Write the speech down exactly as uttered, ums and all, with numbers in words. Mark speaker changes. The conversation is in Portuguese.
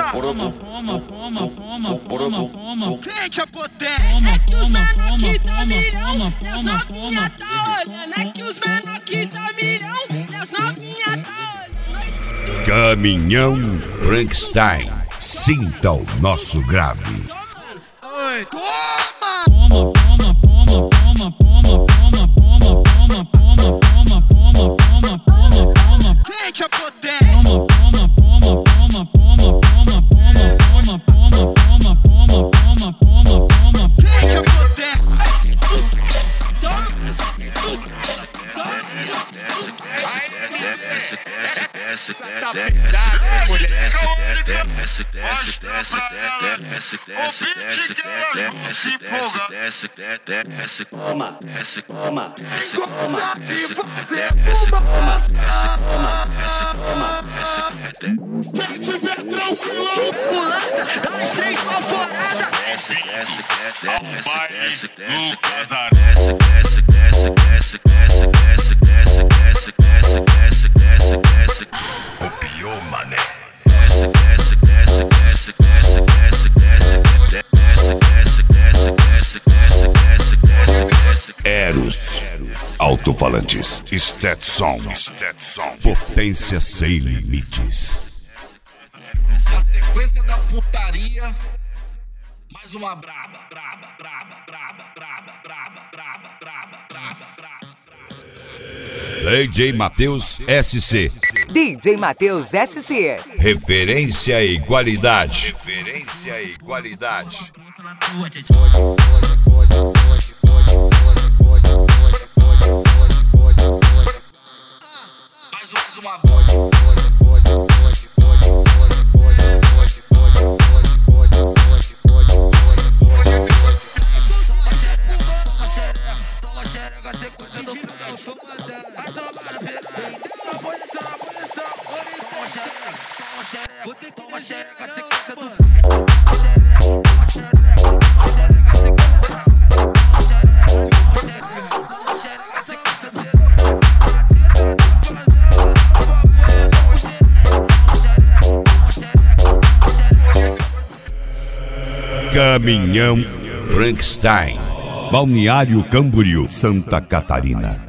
Speaker 1: toma, toma, toma, toma, toma, toma.
Speaker 2: Sente a potência.
Speaker 3: É que os menor que tá milhão, meus novinha tá olhando. É que os menor que tá milhão, meus novinha tá olhando.
Speaker 4: Caminhão Frankenstein, sinta o nosso grave.
Speaker 2: Oi, toma!
Speaker 1: Toma, toma, toma, toma, toma, toma, toma, toma, toma, toma, toma, toma, toma, toma.
Speaker 2: Sente a potência.
Speaker 1: Toma, toma, toma, toma, toma, toma, toma, toma, toma, toma, toma, toma, toma, toma.
Speaker 2: Sente a potência.
Speaker 5: Tá pesado, mulher.
Speaker 6: Toma, toma, toma,
Speaker 2: Quem tiver tranquilo,
Speaker 3: Ambulância, dá uns três pau forada.
Speaker 5: Ao baile no casarão. Copiou, mané.
Speaker 4: Eros, alto-falantes, Stetson, potência sem limites.
Speaker 7: Na sequência da putaria, mais uma braba, braba, braba, braba, braba, braba, braba, braba, braba, braba.
Speaker 4: D J Matheus S C,
Speaker 8: D J Matheus S C.
Speaker 4: referência e qualidade. Referência e qualidade.
Speaker 7: Mais uma braba.
Speaker 3: Vou ter que descer a sequência do pet.
Speaker 4: Caminhão Frankenstein, Balneário Camboriú, Santa Catarina.